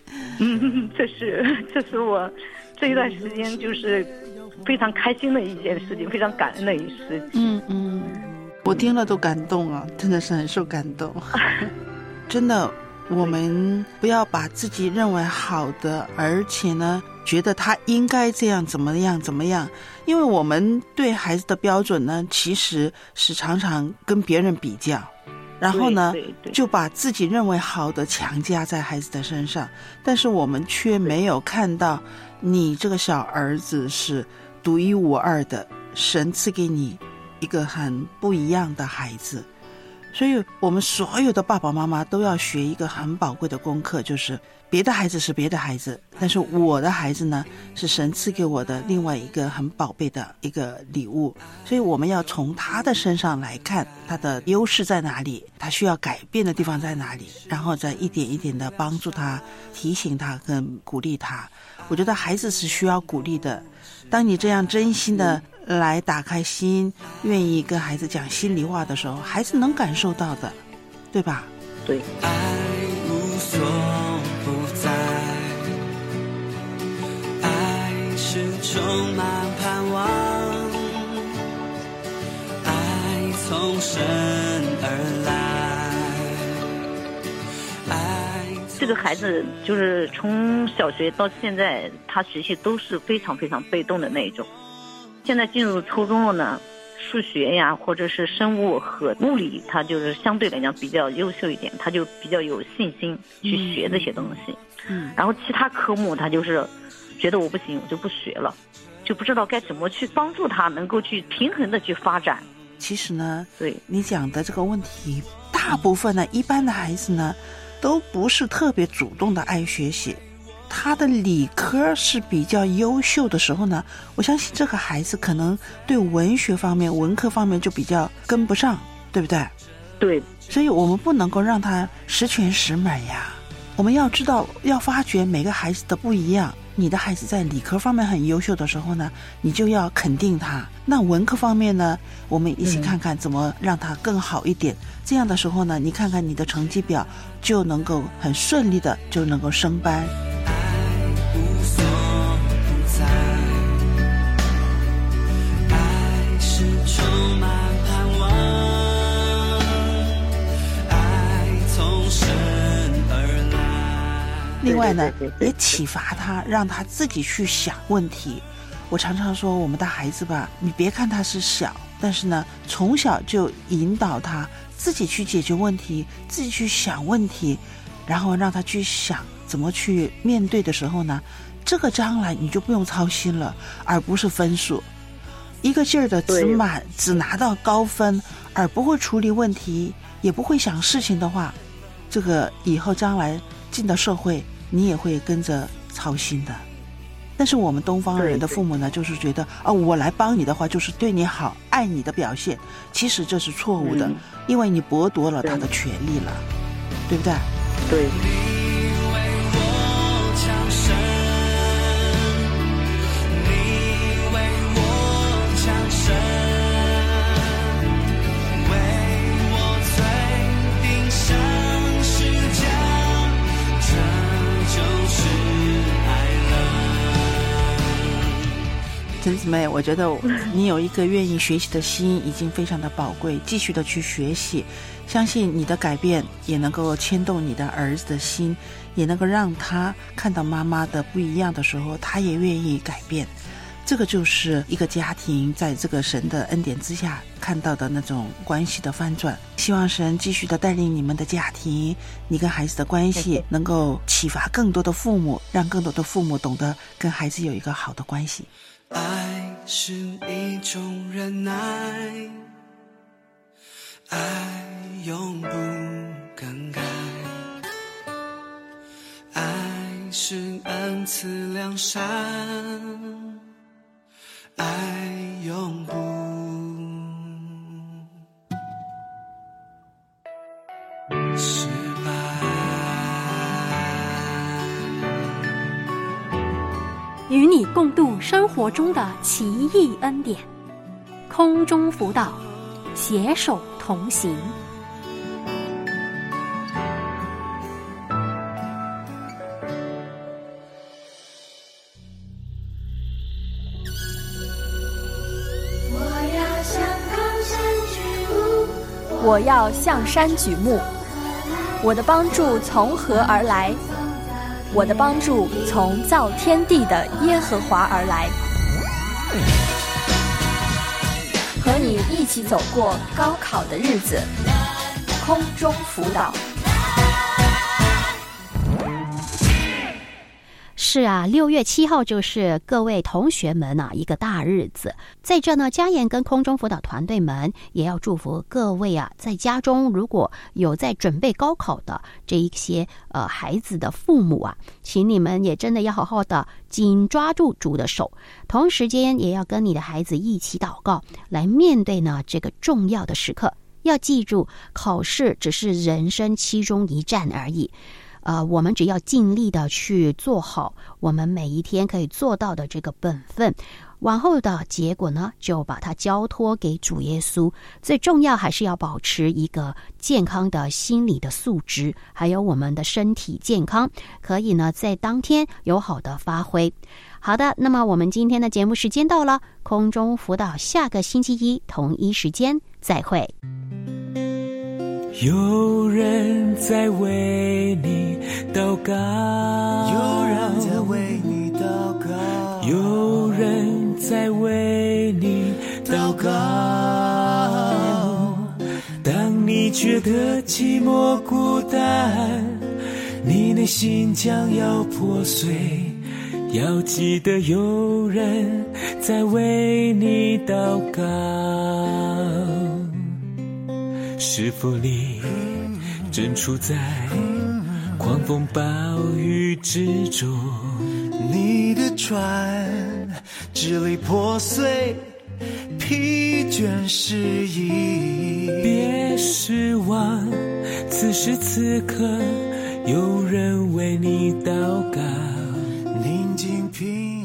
这是我这一段时间就是非常开心的一件事情，非常感恩的一事情。 我听了都感动啊，真的是很受感动。真的，我们不要把自己认为好的，而且呢觉得他应该这样怎么样，因为我们对孩子的标准呢其实是常常跟别人比较，然后呢就把自己认为好的强加在孩子的身上，但是我们却没有看到你这个小儿子是独一无二的，神赐给你一个很不一样的孩子。所以我们所有的爸爸妈妈都要学一个很宝贵的功课，就是别的孩子是别的孩子，但是我的孩子呢是神赐给我的另外一个很宝贝的一个礼物。所以我们要从他的身上来看他的优势在哪里，他需要改变的地方在哪里，然后再一点一点的帮助他，提醒他跟鼓励他。我觉得孩子是需要鼓励的，当你这样真心的来打开心，愿意跟孩子讲心里话的时候，孩子能感受到的，对吧？ 对。 爱无所不在，爱是充满盼望，爱从神而来。 这个孩子就是从小学到现在，他学习都是非常非常被动的那一种。现在进入初中了呢，数学呀或者是生物和物理，他就是相对来讲比较优秀一点，他就比较有信心去学这些东西。然后其他科目他就是觉得我不行，我就不学了，就不知道该怎么去帮助他能够去平衡的去发展。 其实呢， 对你讲的这个问题，大部分呢一般的孩子呢都不是特别主动的爱学习，他的理科是比较优秀的时候呢，我相信这个孩子可能对文学方面文科方面就比较跟不上，对不对？ 对， 所以我们不能够让他十全十美呀，我们要知道要发掘每个孩子的不一样。你的孩子在理科方面很优秀的时候呢，你就要肯定他，那文科方面呢，我们一起看看怎么让他更好一点。这样的时候呢，你看看你的成绩表就能够很顺利的就能够升班。 充满盼望，爱从神而来。 另外呢，也启发他，让他自己去想问题。我常常说，我们的孩子吧，你别看他是小，但是呢，从小就引导他自己去解决问题，自己去想问题，然后让他去想怎么去面对的时候呢，这个将来你就不用操心了，而不是分数。一个劲儿的只拿到高分，而不会处理问题，也不会想事情的话，这个以后将来进到社会，你也会跟着操心的。但是我们东方人的父母呢，就是觉得我来帮你的话就是对你好，爱你的表现，其实这是错误的，因为你剥夺了他的权利了，对不对？ 对。 陈姊妹，我觉得你有一个愿意学习的心已经非常的宝贵，继续的去学习，相信你的改变也能够牵动你的儿子的心，也能够让他看到妈妈的不一样的时候，他也愿意改变。这个就是一个家庭在这个神的恩典之下看到的那种关系的翻转。希望神继续的带领你们的家庭，你跟孩子的关系能够启发更多的父母，让更多的父母懂得跟孩子有一个好的关系。 爱是一种忍耐，爱永不更改，爱是恩赐良善，爱永不失败。 与你共度生活中的奇异恩典，空中辅导，携手同行。 我要向山举目，我的帮助从何而来？我的帮助从造天地的耶和华而来。和你一起走过高考的日子，空中辅导。 是啊，6月7号就是各位同学们一个大日子。在这呢，嘉言跟空中辅导团队们也要祝福各位在家中如果有在准备高考的这一些孩子的父母请你们也真的要好好的紧抓住主的手，同时间也要跟你的孩子一起祷告，来面对呢这个重要的时刻。要记住，考试只是人生其中一站而已。我们只要尽力的去做好我们每一天可以做到的这个本分，往后的结果呢，就把它交托给主耶稣。最重要还是要保持一个健康的心理的素质，还有我们的身体健康，可以呢在当天有好的发挥。好的，那么我们今天的节目时间到了，空中辅导下个星期一同一时间再会。 有人在为你祷告，有人在为你祷告，有人在为你祷告。当你觉得寂寞孤单，你内心将要破碎，要记得有人在为你祷告。是否你正处在狂风暴雨之中？你的船支离破碎，疲倦失意。别失望，此时此刻有人为你祷告。宁静平